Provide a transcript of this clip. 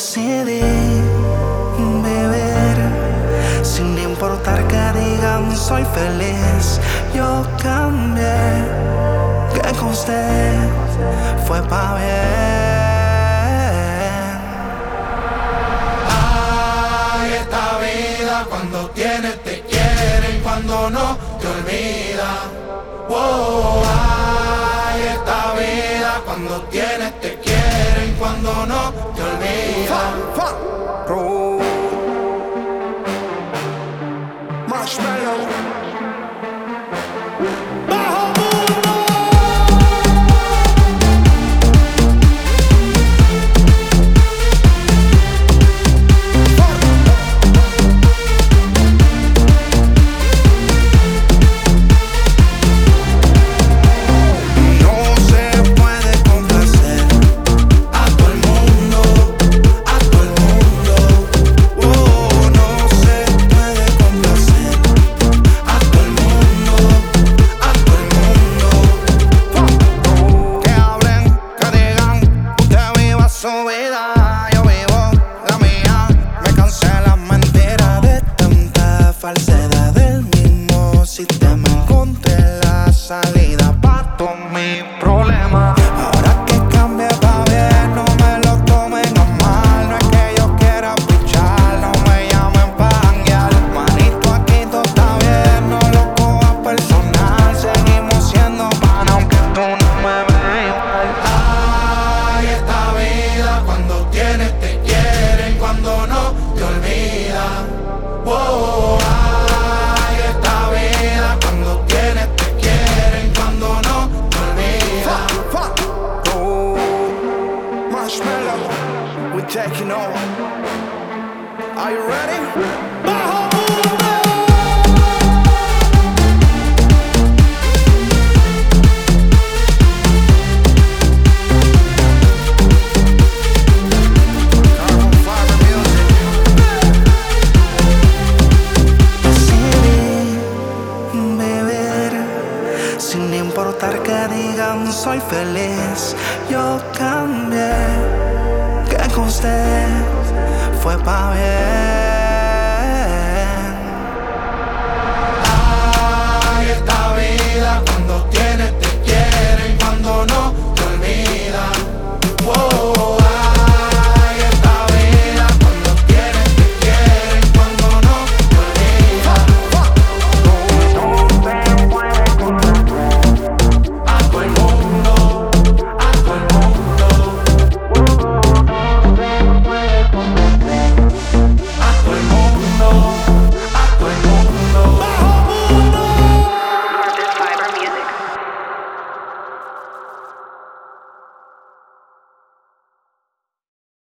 Decidí vivir sin importar que digan soy feliz. Yo cambié, que con usted fue pa' bien. Ay, esta vida cuando tienes te quieren, cuando no te olvida. Wow, ay, esta vida cuando tienes te quieren, cuando no te olvida. Marshmallow. Yo vivo la mía, me cansé las mentiras de tanta falsedad del mismo sistema. Encontré la salida pa' todos mis problemas. Ahora que cambié pa' bien, no me lo tomen a mal. No es que yo quiera pichar, no me llamen pa' janguear. Manito, aquí todo está bien, no lo cojas personal. Seguimos siendo pan aunque tú no me veas igual. Ay, esta vida cuando tienes te quieren, cuando no te olvidan. Wow, ay, esta vida cuando tienes te quieren, cuando no te olvidan. Marshmallow, we're taking over. Are you ready? Sin importar que digan soy feliz. Yo cambié, que con usted fue pa' bien.